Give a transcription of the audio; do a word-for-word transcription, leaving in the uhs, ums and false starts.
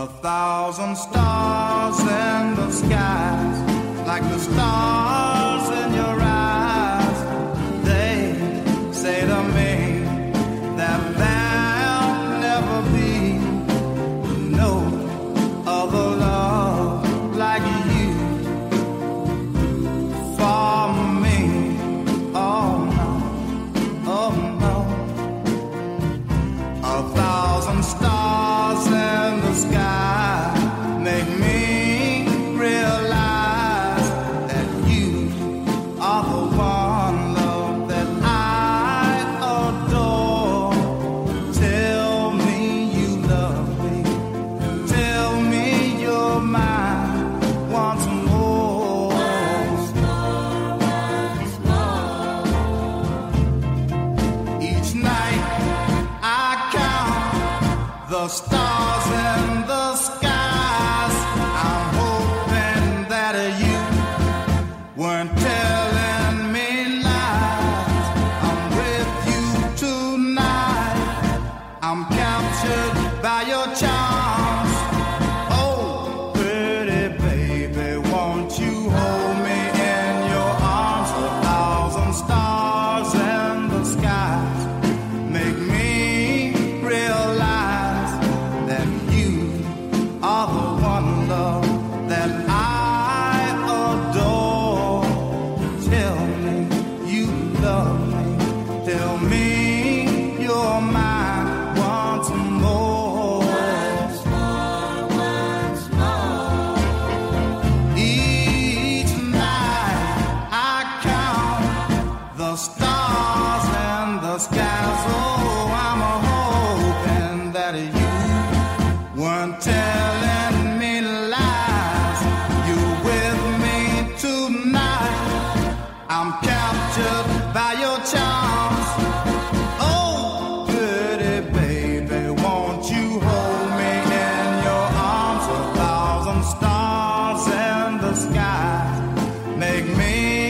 A thousand stars in the skies, like the stars in your eyes. They say to me that there'll never be no other love like you for me. Oh no, oh no. A thousand stars in the sky make me realize that you are the one, love, that I adore. Tell me you love me, tell me you're mine once more. Once more, once more. Each night I count the stars in the skies. I'm hoping that you weren't telling me lies. I'm with you tonight. I'm captured by your charms. Oh, pretty baby, won't you hold me in your arms? A thousand stars in the skies make me realize that you are the one, love, that I adore. Tell me you love me, tell me you're mine once more. Once more, once more. Each night I count the stars in the skies. Oh, I'm a hoping that you weren't telling me lies. You're with me tonight. I'm captured by your charms. Oh, pretty baby, won't you hold me in your arms? A thousand stars in the sky make me